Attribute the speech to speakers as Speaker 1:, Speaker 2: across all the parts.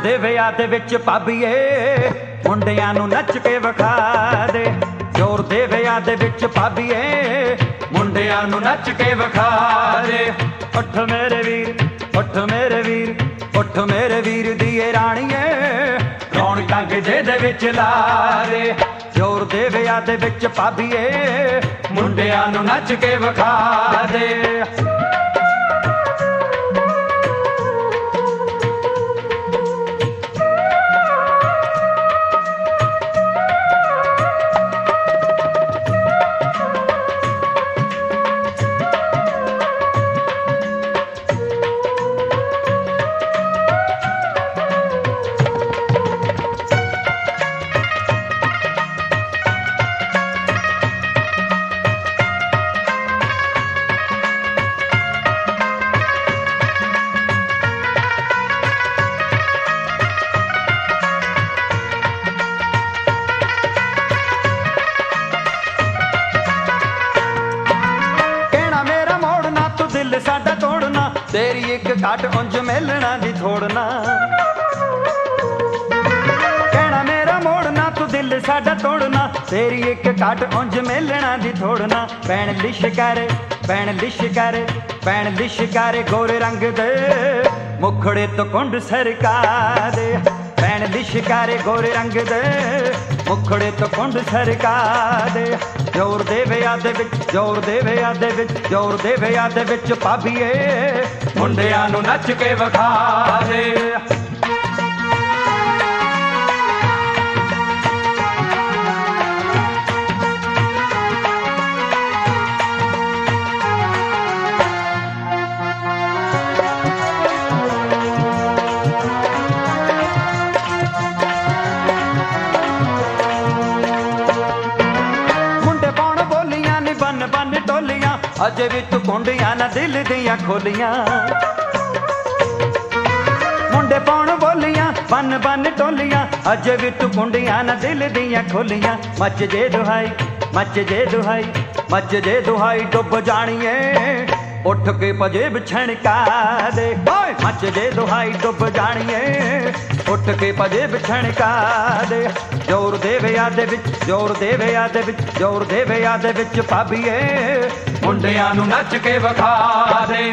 Speaker 1: ਦੇ ਵਿਆਹ ਦੇ ਵਿੱਚ ਭਾਬੀਏ ਮੁੰਡਿਆਂ ਨੂੰ ਨੱਚ ਕੇ ਵਿਖਾ ਦੇ। ਜ਼ੋਰ ਦੇ ਵਿਆਹ ਦੇ ਵਿੱਚ ਭਾਬੀਏ ਮੁੰਡਿਆਂ ਨੂੰ ਨੱਚ ਕੇ ਵਿਖਾ ਦੇ। ਉੱਠ ਮੇਰੇ ਵੀਰ, ਉੱਠ ਮੇਰੇ ਵੀਰ, ਉੱਠ ਮੇਰੇ ਵੀਰ ਦੀਏ ਰਾਣੀਏ ਰੌਣਕਾਂ ਗਿੱਧੇ ਦੇ ਵਿੱਚ ਲਾ ਦੇ। ਜ਼ੋਰ ਦੇ ਵਿਆਹ ਦੇ ਵਿੱਚ ਭਾਬੀਏ ਮੁੰਡਿਆਂ ਨੂੰ ਨੱਚ ਕੇ ਵਿਖਾ ਦੇ। ਦਿਲ ਸਾਡਾ ਤੋੜਨਾ ਤੇਰੀ ਇੱਕ ਘਾਟ ਉਂਝ ਮਿਲਣਾ ਦੀ ਥੋੜਨਾ। ਕਹਿਣਾ ਮੇਰਾ ਮੋੜਨਾ ਤੂੰ ਦਿਲ ਸਾਡਾ ਤੋੜਨਾ ਤੇਰੀ ਇੱਕ ਘਾਟ ਉਂਝ ਮਿਲਣਾ ਦੀ ਥੋੜਨਾ। ਭੈਣ ਲਿਸ਼ ਕਰ, ਭੈਣ ਲਿਸ਼ ਕਰ, ਭੈਣ ਲਿਸ਼ ਕਰ ਗੋਰੇ ਰੰਗ ਦੇ ਮੁਖੜੇ ਤੋਂ ਕੁੰਡ ਸਰਕਾ ਦੇ। ਭੈਣ ਲਿਸ਼ ਕਰ ਗੋਰੇ ਰੰਗ ਦੇ ਮੁਖੜੇ ਤੋਂ ਕੁੰਡ ਸਰਕਾ ਦੇ। ਜ਼ੋਰ ਦੇ ਵਿਆਹ ਦੇ ਵਿੱਚ, ਜ਼ੋਰ ਦੇ ਵਿਆਹ ਦੇ ਵਿੱਚ, ਜ਼ੋਰ ਦੇ ਵਿਆਹ ਦੇ ਵਿੱਚ ਭਾਬੀਏ ਮੁੰਡਿਆਂ ਨੂੰ ਨੱਚ ਕੇ ਵਿਖਾ ਦੇ। ਬੰਨ ਟੋਲੀਆਂ ਅਜੇ ਵੀ ਤੂੰ ਕੁੰਡੀਆਂ ਨਾ ਦਿਲ ਦੀਆਂ ਖੋਲੀਆਂ। ਮੁੰਡੇ ਪਾਉਣ ਬੋਲੀਆਂ ਬੰਨ ਬੰਨ ਟੋਲੀਆਂ ਅਜੇ ਵੀ ਤੂੰ ਕੁੰਡੀਆਂ ਨਾ ਦਿਲ ਦੀਆਂ ਖੋਲੀਆਂ। ਮੱਚ ਜੇ ਦੁਹਾਈ, ਮੱਚ ਜੇ ਦੁਹਾਈ, ਮੱਚ ਜੇ ਦੁਹਾਈ ਡੁੱਬ ਜਾਣੀਏ ਉੱਠ ਕੇ ਪਜੇਬ ਛਣਕਾ ਦੇ। ਓਏ ਮੱਚ ਜੇ ਦੁਹਾਈ ਡੁੱਬ ਜਾਣੀਏ ਉੱਠ ਕੇ ਪਜੇਬ ਛਣਕਾ ਦੇ। ਜ਼ੋਰ ਦੇ ਵਿਆਹ ਦੇ ਵਿੱਚ, ਜ਼ੋਰ ਦੇ ਵਿਆਹ ਦੇ ਵਿੱਚ, ਜ਼ੋਰ ਦੇ ਵਿਆਹ ਦੇ ਵਿੱਚ ਭਾਬੀਏ ਮੁੰਡਿਆਂ ਨੂੰ ਨੱਚ ਕੇ ਵਿਖਾ ਦੇ।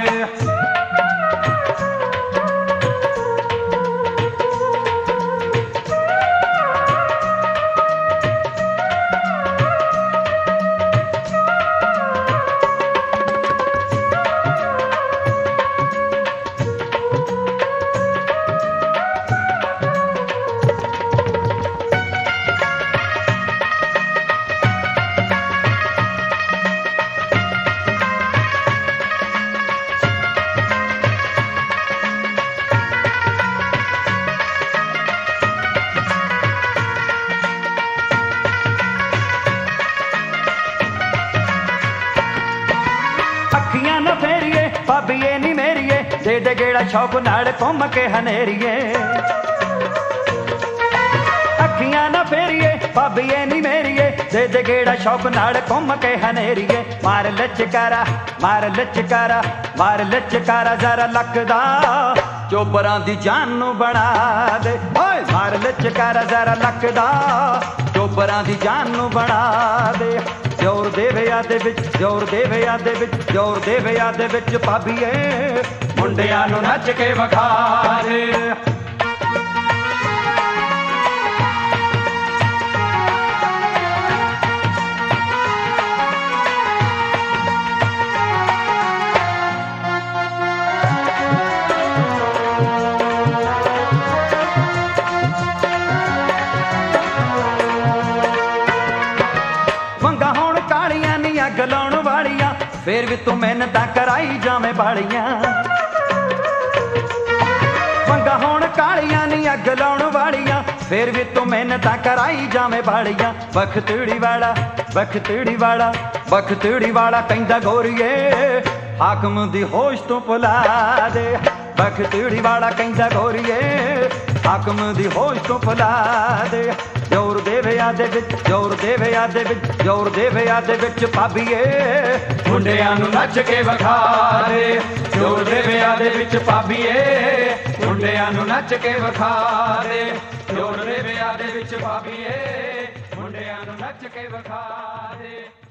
Speaker 1: ਅੱਖੀਆਂ ਨਾ ਫੇਰੀਏ ਭਾਬੀਏ ਨੀ ਮੇਰੀਏ ਦੇ ਦੇ ਗੇੜਾ ਸ਼ੌਕ ਨਾਲ ਘੁੰਮ ਕੇ ਹਨੇਰੀਏ। ਅੱਖੀਆਂ ਨਾ ਫੇਰੀਏ ਭਾਬੀਏ ਨੀ ਮੇਰੀਏ ਦੇ ਦੇ ਗੇੜਾ ਸ਼ੌਕ ਨਾਲ ਘੁੰਮ ਕੇ ਹਨੇਰੀਏ। ਮਾਰ ਲਚਕਾਰਾ, ਮਾਰ ਲਚਕਾਰਾ, ਮਾਰ ਲਚਕਾਰਾ ਜ਼ਰਾ ਲੱਕਦਾ ਚੋਬਰਾਂ ਦੀ ਜਾਨ ਨੂੰ ਬਣਾ ਦੇ। ਓਏ ਮਾਰ ਲਚਕਾਰਾ ਜ਼ਰਾ ਲੱਕਦਾ ਚੋਬਰਾਂ ਦੀ ਜਾਨ ਨੂੰ ਬਣਾ ਦੇ। ਜ਼ੋਰ ਦੇ ਵਿਆਹ ਦੇ ਵਿੱਚ, ਜ਼ੋਰ ਦੇ ਵਿਆਹ ਦੇ ਵਿੱਚ, ਜ਼ੋਰ ਦੇ ਵਿਆਹ ਦੇ ਵਿੱਚ ਭਾਬੀਏ ਮੁੰਡਿਆਂ ਨੂੰ ਨੱਚ ਕੇ ਵਿਖਾ ਦੇ। ਮੰਗਾ ਹੁਣ ਕਾਲੀਆਂ ਨੀ ਅੱਗ ਲਾਉਣ ਵਾਲੀਆਂ ਫੇਰ ਵੀ ਤੂੰ ਮਿਹਨਤਾਂ ਕਰਾਈ ਜਾਵੇਂ ਬਾਲੀਆਂ। ਮੰਗਾ ਹੁਣ ਕਾਲੀਆਂ ਨੀ ਅੱਗ ਲਾਉਣ ਵਾਲੀਆਂ ਫੇਰ ਵੀ ਤੂੰ ਮਿਹਨਤਾਂ ਕਰਾਈ ਜਾਵੇਂ ਬਾਲੀਆਂ। ਬਖਤੜੀ ਵਾਲਾ, ਬਖਤੜੀ ਵਾਲਾ, ਬਖਤੜੀ ਵਾਲਾ ਕਹਿੰਦਾ ਗੋਰੀਏ ਹਾਕਮ ਦੀ ਹੋਸ਼ ਤੋਂ ਭੁਲਾ ਦੇ। ਬਖਤੜੀ ਵਾਲਾ ਕਹਿੰਦਾ ਗੋਰੀਏ ਹਾਕਮ ਦੀ ਹੋਸ਼ ਤੋਂ ਭੁਲਾ ਦੇ। ਜ਼ੋਰ ਦੇ ਵਿਆਹ ਦੇ ਵਿੱਚ, ਜ਼ੋਰ ਦੇ ਵਿਆਹ ਦੇ ਵਿੱਚ, ਜ਼ੋਰ ਦੇ ਵਿਆਹ ਦੇ ਵਿੱਚ ਭਾਬੀਏ ਮੁੰਡਿਆਂ ਨੂੰ ਨੱਚ ਕੇ ਵਿਖਾ ਦੇ।
Speaker 2: ਦਿਓਰ ਦੇ ਵਿਆਹ ਦੇ ਵਿੱਚ ਭਾਬੀਏ ਮੁੰਡਿਆਂ ਨੂੰ ਨੱਚ ਕੇ ਵਿਖਾ ਦੇ। ਦਿਓਰ ਦੇ ਵਿਆਹ ਦੇ ਵਿੱਚ ਭਾਬੀਏ ਮੁੰਡਿਆਂ ਨੂੰ ਨੱਚ ਕੇ ਵਿਖਾ ਦੇ।